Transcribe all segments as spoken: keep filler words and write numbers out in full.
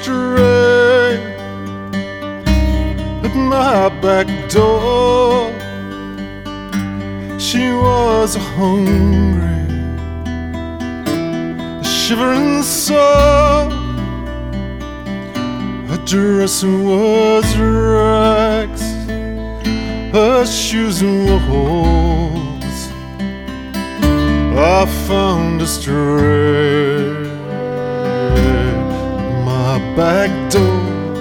stray at my back door. She was hungry, a shivering soul. Her dress was rags, her shoes were holes. I found a stray at my back door.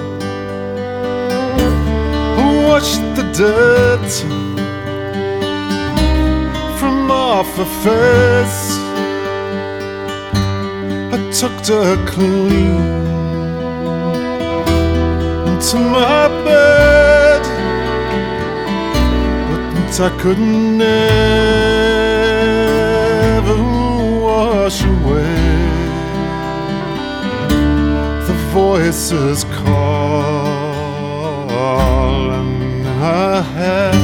Watched the dirt from off her face. I tucked her clean into my bed, but I could never wash away the voices calling in her head.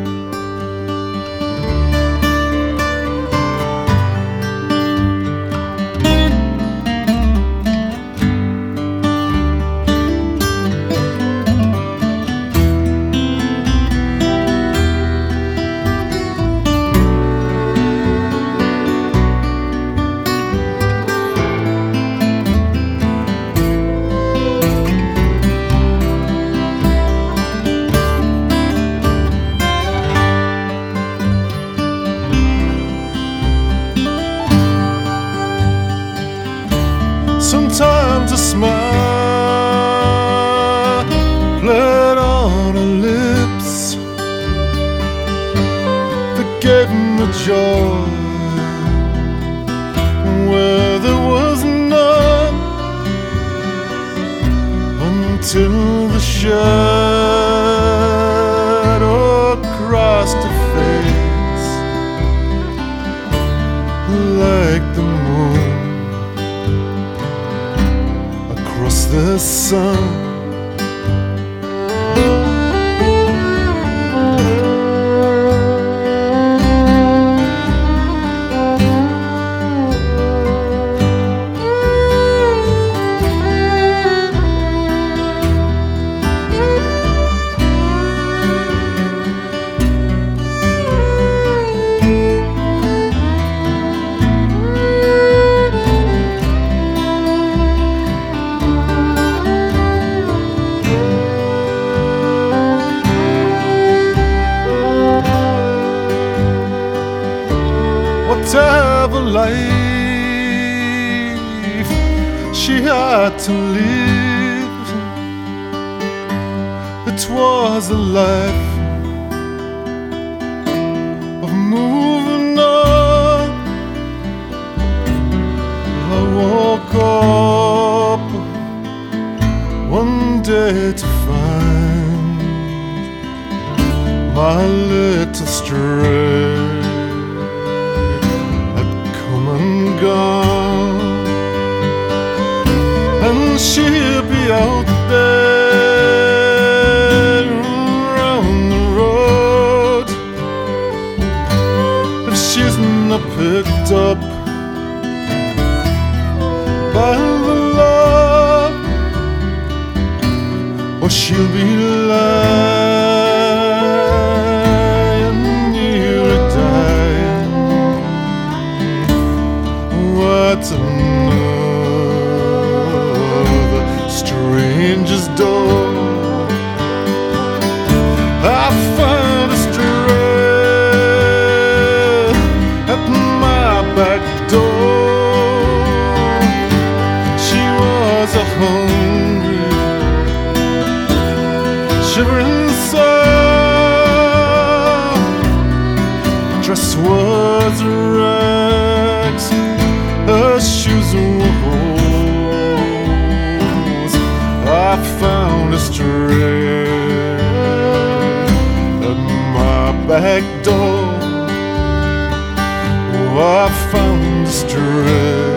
Sometimes a smile played on her lips that gave me joy where there was none, until the shadow crossed her face like the moon across the sun. Whatever life she had to live, it was a life of moving on. I woke up one day to find my little stray gone, and she'll be out there around the road if she's not picked up by the love, or she'll be lying nearly dying. What's another stranger's door? I found a stray at my back door. She was a hungry, shivering soul. Dress was rags, her shoes were holes. I found a stray at my back door. Oh, I found a stray.